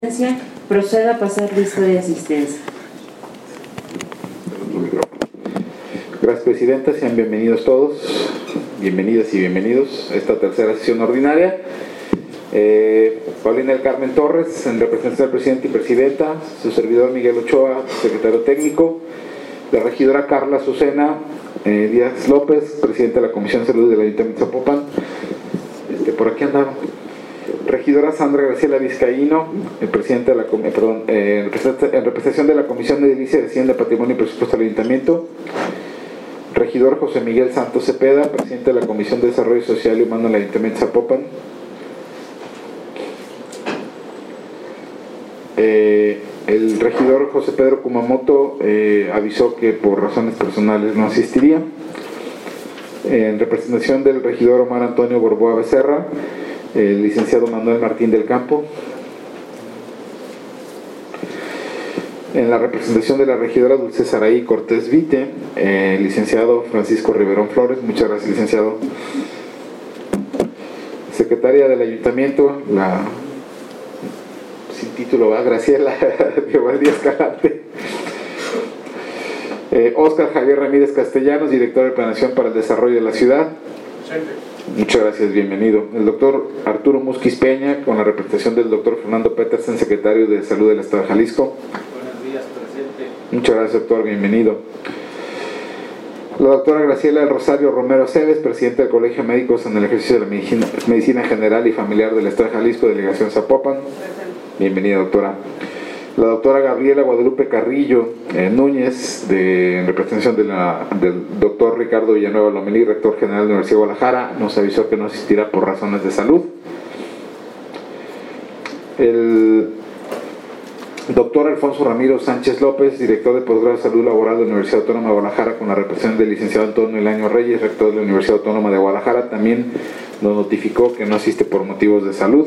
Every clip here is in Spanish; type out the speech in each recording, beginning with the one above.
Proceda a pasar lista de asistencia. Gracias, Presidenta. Sean bienvenidos todos, bienvenidas y bienvenidos a esta tercera sesión ordinaria. Paulina del Carmen Torres, en representación del Presidente y Presidenta, su servidor Miguel Ochoa, Secretario Técnico, la regidora Carla Azucena Díaz López, Presidenta de la Comisión de Salud del Ayuntamiento de Zapopan. Por aquí andaba. Regidora Sandra Graciela Vizcaíno, el presidente de la en representación de la Comisión de Edilicia de Hacienda, Patrimonio y Presupuesto del Ayuntamiento. Regidor José Miguel Santos Cepeda, presidente de la Comisión de Desarrollo Social y Humano del Ayuntamiento de Zapopan. El regidor José Pedro Kumamoto avisó que por razones personales no asistiría. En representación del regidor Omar Antonio Borboa Becerra, el licenciado Manuel Martín del Campo. En la representación de la regidora Dulce Saraí Cortés Vite, el licenciado Francisco Riverón Flores. Muchas gracias, licenciado. Secretaria del Ayuntamiento, la sin título va, Graciela Díaz Escalante. Óscar Javier Ramírez Castellanos, director de Planeación para el Desarrollo de la Ciudad. Muchas gracias, bienvenido. El doctor Arturo Musquiz Peña, con la representación del doctor Fernando Petersen, secretario de Salud del Estado de Jalisco. Buenos días, presidente. Muchas gracias, doctor, bienvenido. La doctora Graciela del Rosario Romero Cebes, presidenta del Colegio de Médicos en el ejercicio de la Medicina General y Familiar del Estado de Jalisco, delegación Zapopan. Bienvenida, doctora. La doctora Gabriela Guadalupe Carrillo Núñez, en representación del doctor Ricardo Villanueva Lomelí, rector general de la Universidad de Guadalajara, nos avisó que no asistirá por razones de salud. El doctor Alfonso Ramiro Sánchez López, director de posgrado de salud laboral de la Universidad Autónoma de Guadalajara, con la representación del licenciado Antonio Elaño Reyes, rector de la Universidad Autónoma de Guadalajara, también nos notificó que no asiste por motivos de salud.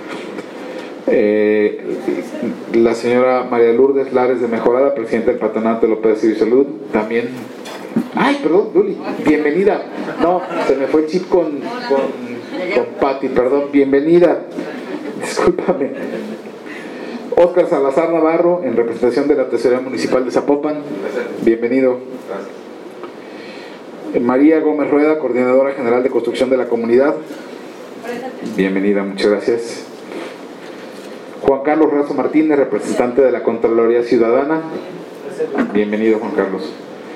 La señora María Lourdes Lares de Mejorada, presidenta del Patronato de López de Salud, también. Ay, perdón, Luli, bienvenida. No, se me fue el chip con Pati, perdón, bienvenida. Discúlpame. Óscar Salazar Navarro, en representación de la Tesorería Municipal de Zapopan. Bienvenido. María Gómez Rueda, coordinadora general de construcción de la comunidad. Bienvenida, muchas gracias. Juan Carlos Razo Martínez, representante de la Contraloría Ciudadana. Bienvenido, Juan Carlos.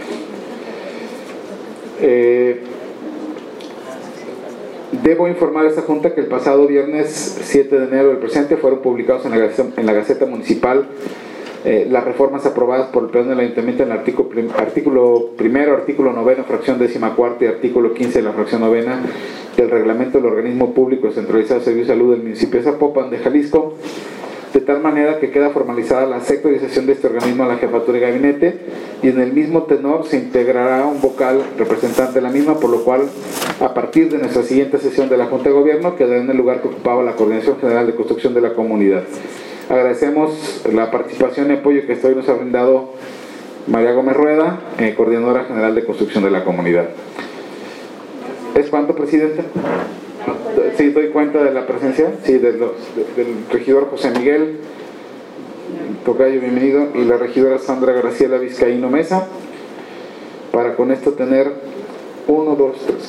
Debo informar a esta Junta que el pasado viernes 7 de enero del presente fueron publicados en la Gaceta Municipal las reformas aprobadas por el Pleno del Ayuntamiento en el artículo primero, artículo 9, fracción 14ª y artículo 15 de la fracción 9 del Reglamento del Organismo Público Centralizado de Servicios de Salud del municipio de Zapopan de Jalisco, de tal manera que queda formalizada la sectorización de este organismo a la jefatura de gabinete, y en el mismo tenor se integrará un vocal representante de la misma, por lo cual a partir de nuestra siguiente sesión de la Junta de Gobierno quedará en el lugar que ocupaba la Coordinación General de Construcción de la Comunidad. Agradecemos la participación y apoyo que hasta hoy nos ha brindado María Gómez Rueda, Coordinadora General de Construcción de la Comunidad. ¿Es cuánto, Presidenta? Sí, doy cuenta de la presencia, sí, del regidor José Miguel Tocayo, bienvenido, y la regidora Sandra Graciela Vizcaíno Mesa, para con esto tener 1, 2, 3.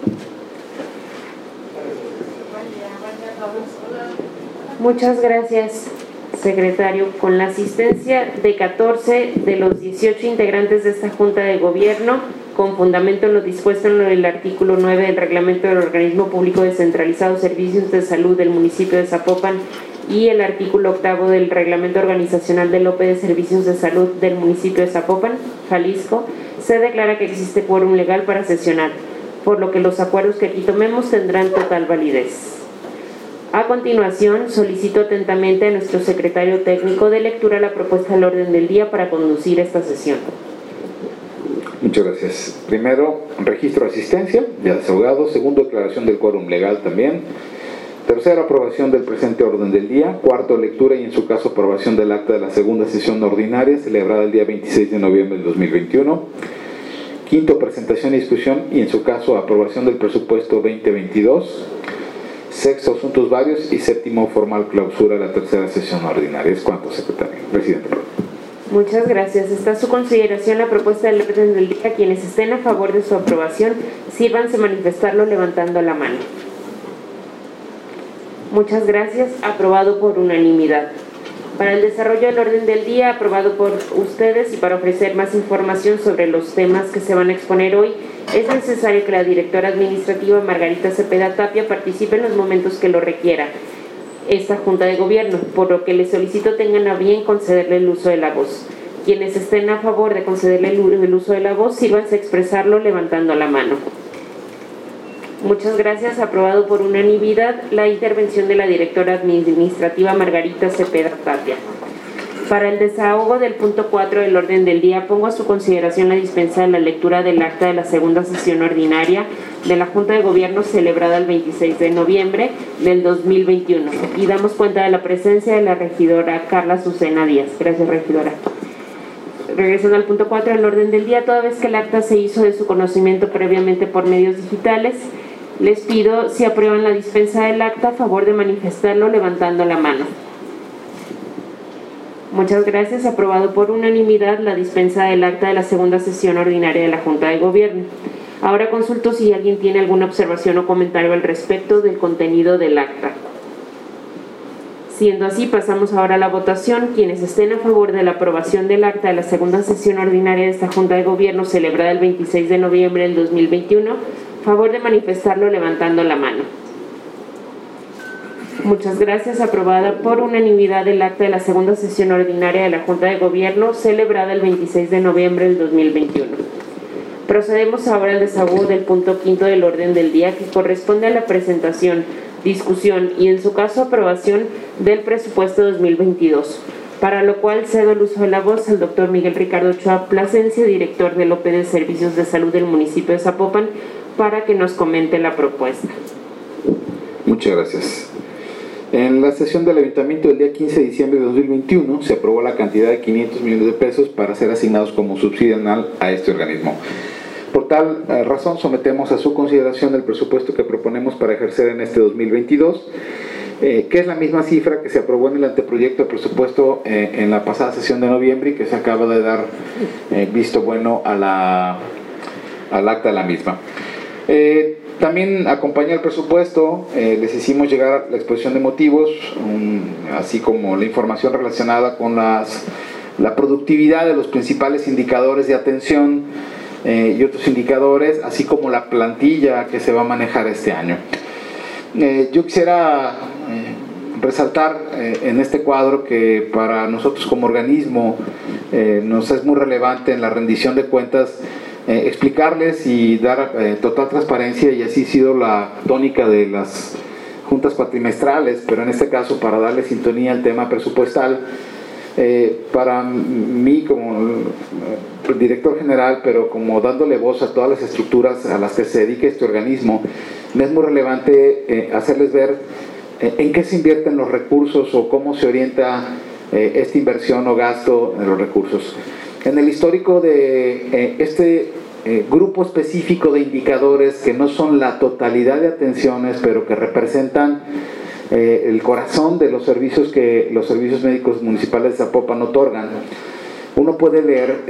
Muchas gracias, secretario. Con la asistencia de 14 de los 18 integrantes de esta Junta de Gobierno, con fundamento en lo dispuesto en el artículo 9 del Reglamento del Organismo Público Descentralizado de Servicios de Salud del municipio de Zapopan y el artículo 8 del Reglamento Organizacional del OPE de Servicios de Salud del municipio de Zapopan, Jalisco, se declara que existe quórum legal para sesionar, por lo que los acuerdos que aquí tomemos tendrán total validez. A continuación, solicito atentamente a nuestro secretario técnico de lectura la propuesta al orden del día para conducir esta sesión. Muchas gracias. Primero, registro de asistencia, ya desahogado. Segundo, declaración del quórum legal también. Tercero, aprobación del presente orden del día. Cuarto, lectura y en su caso aprobación del acta de la segunda sesión ordinaria celebrada el día 26 de noviembre del 2021. Quinto, presentación y discusión y en su caso aprobación del presupuesto 2022. sexto, asuntos varios, y séptimo, formal clausura de la tercera sesión ordinaria. Es cuanto, secretario. Presidente. Muchas gracias. Está a su consideración la propuesta del orden del día. Quienes estén a favor de su aprobación, sírvanse manifestarlo levantando la mano. Muchas gracias. Aprobado por unanimidad. Para el desarrollo del orden del día, aprobado por ustedes, y para ofrecer más información sobre los temas que se van a exponer hoy, es necesario que la directora administrativa Margarita Cepeda Tapia participe en los momentos que lo requiera esta Junta de Gobierno, por lo que les solicito tengan a bien concederle el uso de la voz. Quienes estén a favor de concederle el uso de la voz, sírvanse a expresarlo levantando la mano. Muchas gracias. Aprobado por unanimidad la intervención de la directora administrativa Margarita Cepeda Tapia. Para el desahogo del punto 4 del orden del día, pongo a su consideración la dispensa de la lectura del acta de la segunda sesión ordinaria de la Junta de Gobierno celebrada el 26 de noviembre del 2021. Y damos cuenta de la presencia de la regidora Carla Azucena Díaz. Gracias, regidora. Regresando al punto 4 del orden del día, toda vez que el acta se hizo de su conocimiento previamente por medios digitales, les pido, si aprueban la dispensa del acta, a favor de manifestarlo levantando la mano. Muchas gracias. Aprobado por unanimidad la dispensa del acta de la segunda sesión ordinaria de la Junta de Gobierno. Ahora consulto si alguien tiene alguna observación o comentario al respecto del contenido del acta. Siendo así, pasamos ahora a la votación. Quienes estén a favor de la aprobación del acta de la segunda sesión ordinaria de esta Junta de Gobierno celebrada el 26 de noviembre del 2021, favor de manifestarlo levantando la mano. Muchas gracias. Aprobada por unanimidad el acta de la segunda sesión ordinaria de la Junta de Gobierno celebrada el 26 de noviembre del 2021. Procedemos ahora al desahogo del punto 5 del orden del día, que corresponde a la presentación, discusión y, en su caso, aprobación del presupuesto 2022, para lo cual cedo el uso de la voz al doctor Miguel Ricardo Ochoa Plasencia, director del OPE de Servicios de Salud del municipio de Zapopan, para que nos comente la propuesta. Muchas gracias. En la sesión del Ayuntamiento del día 15 de diciembre de 2021 se aprobó la cantidad de 500 millones de pesos para ser asignados como subsidio anual a este organismo. Por tal razón, sometemos a su consideración el presupuesto que proponemos para ejercer en este 2022, que es la misma cifra que se aprobó en el anteproyecto de presupuesto en la pasada sesión de noviembre y que se acaba de dar visto bueno al acta de la misma. También acompaña el presupuesto, les hicimos llegar la exposición de motivos, así como la información relacionada con la productividad de los principales indicadores de atención y otros indicadores, así como la plantilla que se va a manejar este año. Yo quisiera resaltar en este cuadro que para nosotros como organismo nos es muy relevante en la rendición de cuentas explicarles y dar total transparencia, y así ha sido la tónica de las juntas cuatrimestrales, pero en este caso para darle sintonía al tema presupuestal. Para mí como director general, pero como dándole voz a todas las estructuras a las que se dedica este organismo, me es muy relevante hacerles ver en qué se invierten los recursos o cómo se orienta esta inversión o gasto de los recursos. En el histórico de este grupo específico de indicadores, que no son la totalidad de atenciones, pero que representan el corazón de los servicios que los servicios médicos municipales de Zapopan otorgan, uno puede leer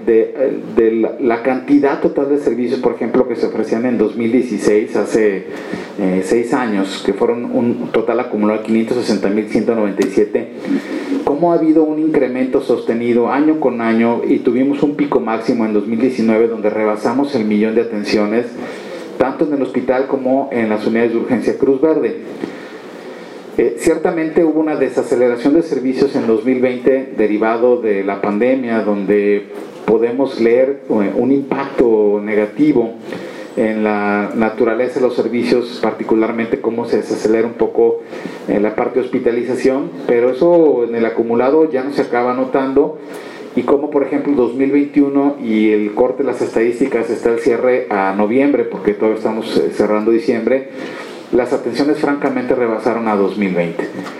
de la cantidad total de servicios, por ejemplo, que se ofrecían en 2016, hace 6 años, que fueron un total acumulado de 560,197, cómo ha habido un incremento sostenido año con año, y tuvimos un pico máximo en 2019 donde rebasamos el 1,000,000 de atenciones, tanto en el hospital como en las unidades de urgencia Cruz Verde. Ciertamente hubo una desaceleración de servicios en 2020 derivado de la pandemia, donde podemos leer un impacto negativo en la naturaleza de los servicios, particularmente cómo se desacelera un poco la parte de hospitalización, pero eso en el acumulado ya no se acaba notando, y como por ejemplo 2021 y el corte de las estadísticas está el cierre a noviembre, porque todavía estamos cerrando diciembre, las atenciones francamente rebasaron a 2020.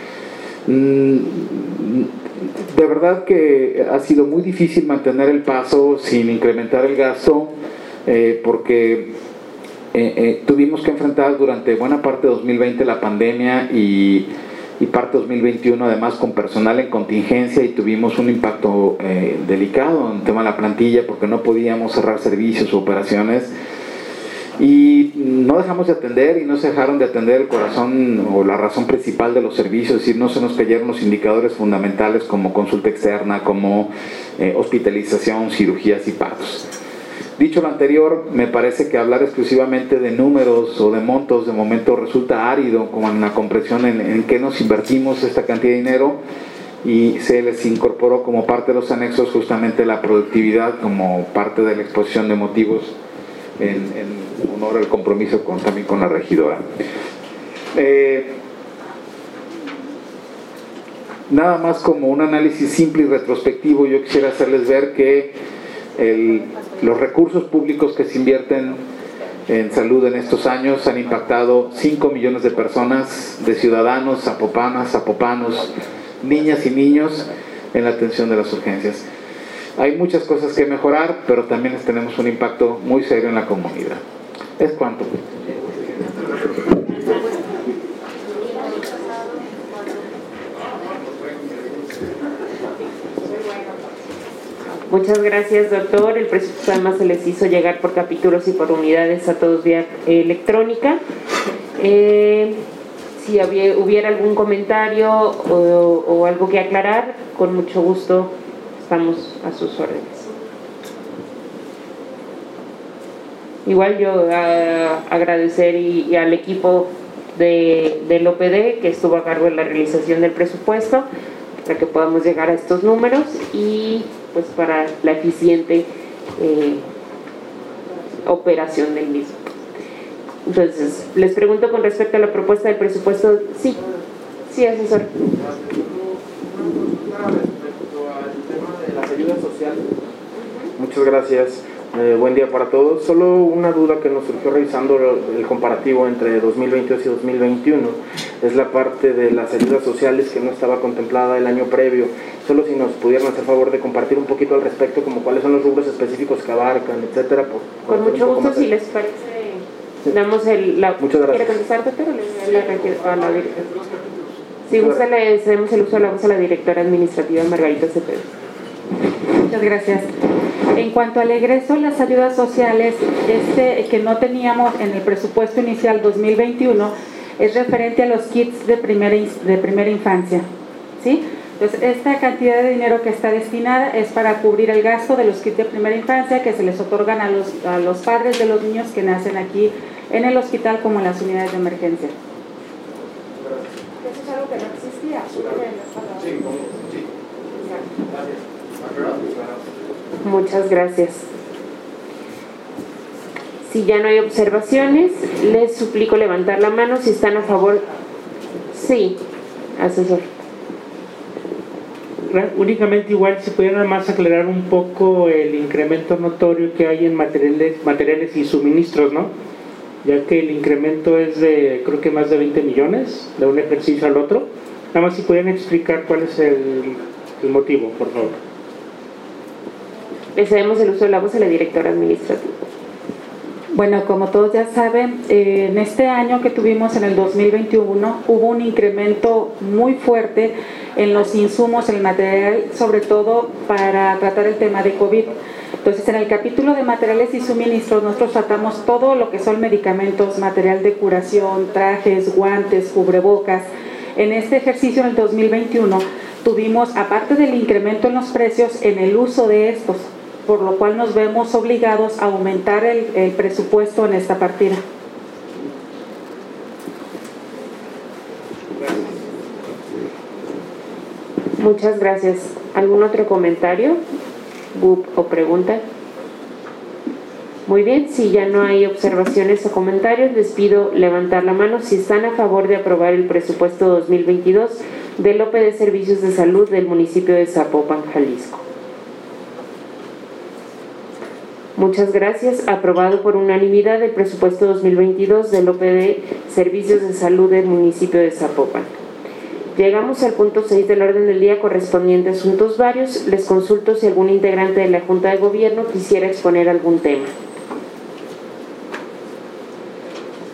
De verdad que ha sido muy difícil mantener el paso sin incrementar el gasto, porque tuvimos que enfrentar durante buena parte de 2020 la pandemia y parte de 2021 además con personal en contingencia, y tuvimos un impacto delicado en el tema de la plantilla porque no podíamos cerrar servicios o operaciones, y no dejamos de atender y no se dejaron de atender el corazón o la razón principal de los servicios, es decir, no se nos cayeron los indicadores fundamentales como consulta externa, como hospitalización, cirugías y partos. Dicho lo anterior, me parece que hablar exclusivamente de números o de montos de momento resulta árido, como en la comprensión en qué nos invertimos esta cantidad de dinero, y se les incorporó como parte de los anexos justamente la productividad como parte de la exposición de motivos en honor al compromiso también con la regidora. Nada más como un análisis simple y retrospectivo, yo quisiera hacerles ver que los recursos públicos que se invierten en salud en estos años han impactado 5 millones de personas, de ciudadanos, zapopanas, zapopanos, niñas y niños en la atención de las urgencias. Hay muchas cosas que mejorar, pero también tenemos un impacto muy serio en la comunidad. ¿Es cuánto? Muchas gracias, doctor. El presupuesto además se les hizo llegar por capítulos y por unidades a todos vía electrónica. Si hubiera algún comentario o algo que aclarar, con mucho gusto estamos a sus órdenes. Igual yo agradecer y al equipo del OPD que estuvo a cargo de la realización del presupuesto para que podamos llegar a estos números y pues para la eficiente operación del mismo. Entonces, les pregunto con respecto a la propuesta del presupuesto. Sí, asesor. Respecto al tema de las ayudas sociales. Muchas gracias. Buen día para todos. Solo una duda que nos surgió revisando el comparativo entre 2022 y 2021 es la parte de las ayudas sociales que no estaba contemplada el año previo. Solo si nos pudieran hacer favor de compartir un poquito al respecto, como cuáles son los rubros específicos que abarcan, etcétera. Con mucho gusto, si les parece, damos Muchas gracias. ¿Quiere contestar, doctor? A la directora. Si gusta, le cedemos el uso de la voz a la directora administrativa Margarita Cepeda. Muchas gracias. En cuanto al egreso, las ayudas sociales que no teníamos en el presupuesto inicial 2021 es referente a los kits de primera infancia, ¿sí? Entonces, esta cantidad de dinero que está destinada es para cubrir el gasto de los kits de primera infancia que se les otorgan a los padres de los niños que nacen aquí en el hospital como en las unidades de emergencia. Eso es algo que no existía. Muchas gracias. Si ya no hay observaciones, les suplico levantar la mano si están a favor. Sí, asesor. Únicamente igual si pudieran nada más aclarar un poco el incremento notorio que hay en materiales y suministros, ¿no? Ya que el incremento es de, creo que más de 20 millones de un ejercicio al otro. Nada más si pudieran explicar cuál es el motivo, por favor. Le cedemos el uso de la voz a la directora administrativa. Bueno, como todos ya saben, en este año que tuvimos en el 2021 hubo un incremento muy fuerte en los insumos, en el material, sobre todo para tratar el tema de COVID. Entonces, en el capítulo de materiales y suministros, nosotros tratamos todo lo que son medicamentos, material de curación, trajes, guantes, cubrebocas. En este ejercicio, en el 2021, tuvimos, aparte del incremento en los precios, en el uso de estos, por lo cual nos vemos obligados a aumentar el presupuesto en esta partida. Muchas gracias. ¿Algún otro comentario o pregunta? Muy bien, si ya no hay observaciones o comentarios, les pido levantar la mano si están a favor de aprobar el presupuesto 2022 del OPD Servicios de Salud del municipio de Zapopan, Jalisco. Muchas gracias. Aprobado por unanimidad el presupuesto 2022 del OPD Servicios de Salud del municipio de Zapopan. Llegamos al punto 6 del orden del día correspondiente a asuntos varios. Les consulto si algún integrante de la Junta de Gobierno quisiera exponer algún tema.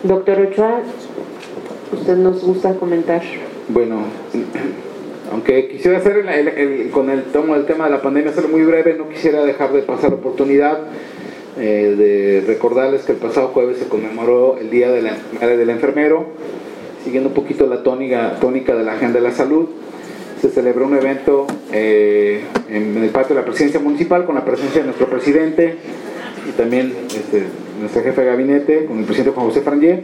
Doctor Ochoa, ¿usted nos gusta comentar? Bueno, aunque quisiera hacer con el tema de la pandemia, hacerlo muy breve, no quisiera dejar de pasar la oportunidad de recordarles que el pasado jueves se conmemoró el Día del Enfermero, siguiendo un poquito la tónica de la Agenda de la Salud. Se celebró un evento en el patio de la Presidencia Municipal con la presencia de nuestro presidente y también nuestra jefa de gabinete, con el presidente Juan José Frangé.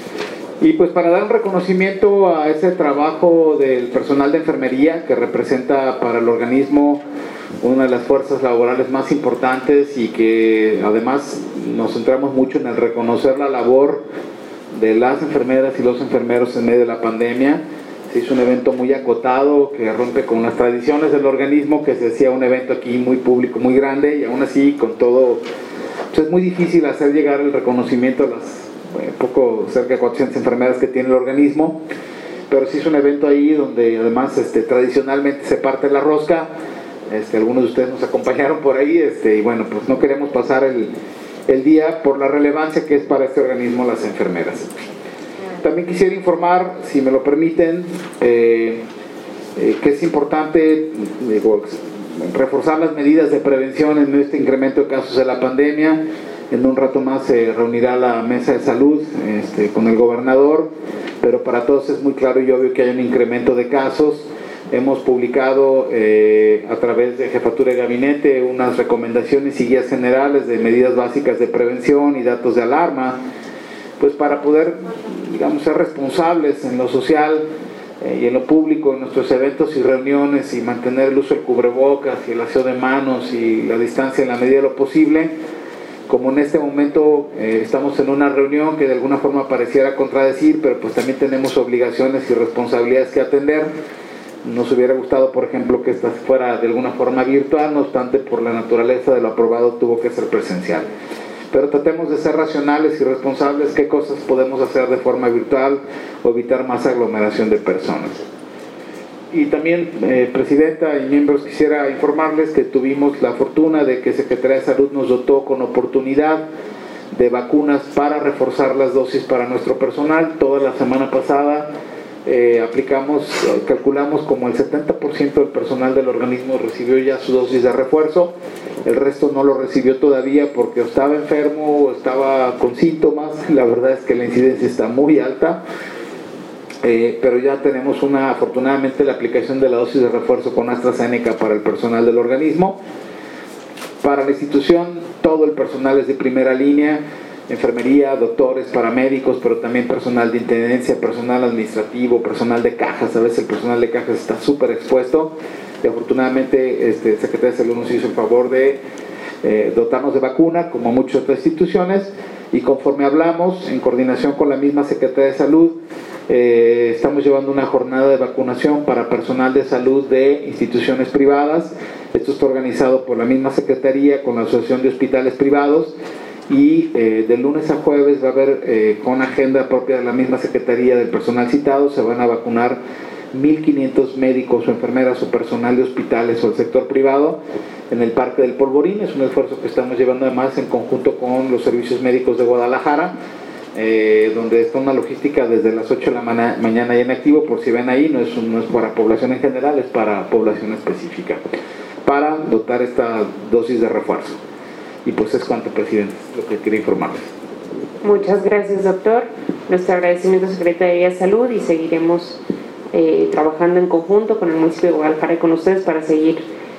Y pues para dar un reconocimiento a ese trabajo del personal de enfermería que representa para el organismo una de las fuerzas laborales más importantes, y que además nos centramos mucho en el reconocer la labor de las enfermeras y los enfermeros en medio de la pandemia. Se hizo un evento muy acotado que rompe con las tradiciones del organismo, que se hacía un evento aquí muy público, muy grande, y aún así con todo, pues es muy difícil hacer llegar el reconocimiento a las cerca de 400 enfermeras que tiene el organismo, pero se hizo un evento ahí donde además tradicionalmente se parte la rosca. Algunos de ustedes nos acompañaron por ahí, y bueno, pues no queremos pasar el día por la relevancia que es para este organismo las enfermeras. También quisiera informar, si me lo permiten, que es importante reforzar las medidas de prevención en este incremento de casos de la pandemia. En un rato más se reunirá la mesa de salud con el gobernador, pero para todos es muy claro y obvio que hay un incremento de casos. Hemos publicado a través de Jefatura de Gabinete unas recomendaciones y guías generales de medidas básicas de prevención y datos de alarma, pues para poder, digamos, ser responsables en lo social y en lo público, en nuestros eventos y reuniones, y mantener el uso del cubrebocas y el aseo de manos y la distancia en la medida de lo posible. Como en este momento estamos en una reunión que de alguna forma pareciera contradecir, pero pues también tenemos obligaciones y responsabilidades que atender. Nos hubiera gustado, por ejemplo, que esta fuera de alguna forma virtual, no obstante, por la naturaleza de lo aprobado tuvo que ser presencial. Pero tratemos de ser racionales y responsables, qué cosas podemos hacer de forma virtual o evitar más aglomeración de personas. Y también, Presidenta y miembros, quisiera informarles que tuvimos la fortuna de que Secretaría de Salud nos dotó con oportunidad de vacunas para reforzar las dosis para nuestro personal. Toda la semana pasada calculamos como el 70% del personal del organismo recibió ya su dosis de refuerzo. El resto no lo recibió todavía porque o estaba enfermo o estaba con síntomas. La verdad es que la incidencia está muy alta, pero ya tenemos afortunadamente la aplicación de la dosis de refuerzo con AstraZeneca para el personal del organismo. Para la institución, todo el personal es de primera línea: enfermería, doctores, paramédicos, pero también personal de intendencia, personal administrativo, personal de cajas. A veces el personal de cajas está súper expuesto, y afortunadamente Secretaría de Salud nos hizo el favor de dotarnos de vacuna, como muchas otras instituciones, y conforme hablamos, en coordinación con la misma Secretaría de Salud, estamos llevando una jornada de vacunación para personal de salud de instituciones privadas. Esto está organizado por la misma Secretaría con la Asociación de Hospitales Privados, y de lunes a jueves va a haber, con agenda propia de la misma Secretaría del personal citado, se van a vacunar 1.500 médicos o enfermeras o personal de hospitales o el sector privado en el Parque del Polvorín. Es un esfuerzo que estamos llevando además en conjunto con los servicios médicos de Guadalajara, donde está una logística desde las 8 de la mañana ya en activo. Por si ven ahí, no es para población en general, es para población específica, para dotar esta dosis de refuerzo. Y pues es cuanto, Presidente, lo que quería informarles. Muchas gracias, doctor. Nuestro agradecimiento a Secretaría de Salud, y seguiremos trabajando en conjunto con el municipio de Guadalajara y con ustedes para seguir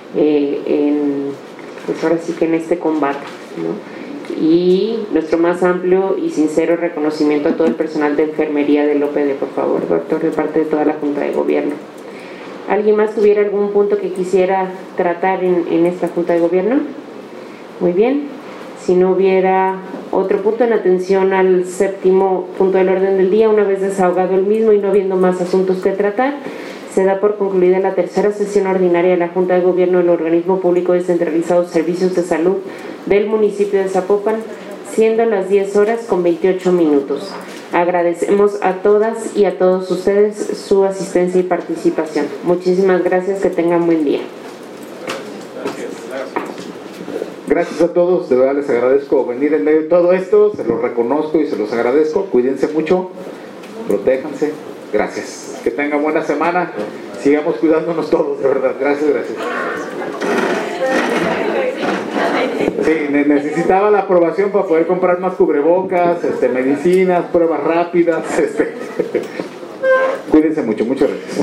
pues ahora sí que en este combate, ¿no? Y nuestro más amplio y sincero reconocimiento a todo el personal de enfermería del OPD, por favor, doctor, de parte de toda la Junta de Gobierno. ¿Alguien más tuviera algún punto que quisiera tratar en esta Junta de Gobierno? Muy bien. Si no hubiera otro punto, en atención al séptimo punto del orden del día, una vez desahogado el mismo y no habiendo más asuntos que tratar, se da por concluida la tercera sesión ordinaria de la Junta de Gobierno del Organismo Público Descentralizado Servicios de Salud del municipio de Zapopan, siendo las 10:28. Agradecemos a todas y a todos ustedes su asistencia y participación. Muchísimas gracias, que tengan buen día. Gracias a todos, de verdad les agradezco venir en medio de todo esto, se los reconozco y se los agradezco. Cuídense mucho, protéjanse. Gracias. Que tengan buena semana. Sigamos cuidándonos todos, de verdad. Gracias, gracias. Sí, necesitaba la aprobación para poder comprar más cubrebocas, medicinas, pruebas rápidas. Cuídense mucho, muchas gracias.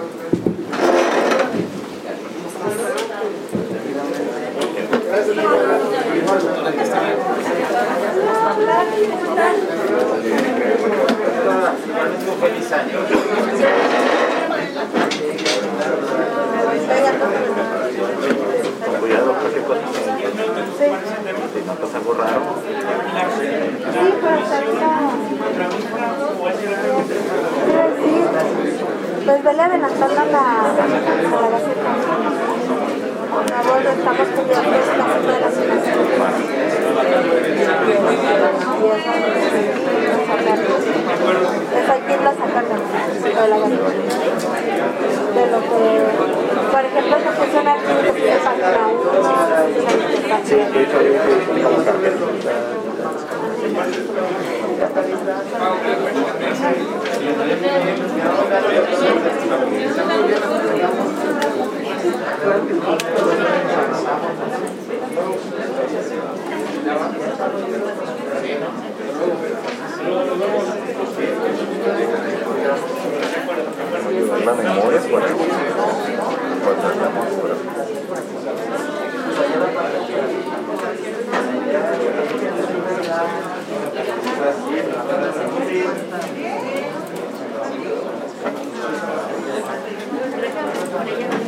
Feliz año. Con cuidado, cualquier cosa. Si no pasa algo raro. Pues vele adelantando a la gaceta. Por favor, estamos pendientes de la cita de la ciudad. Es aquí la sacarla de la gaceta. De lo que, por ejemplo, que funciona aquí, que tiene página 1. La memoria, por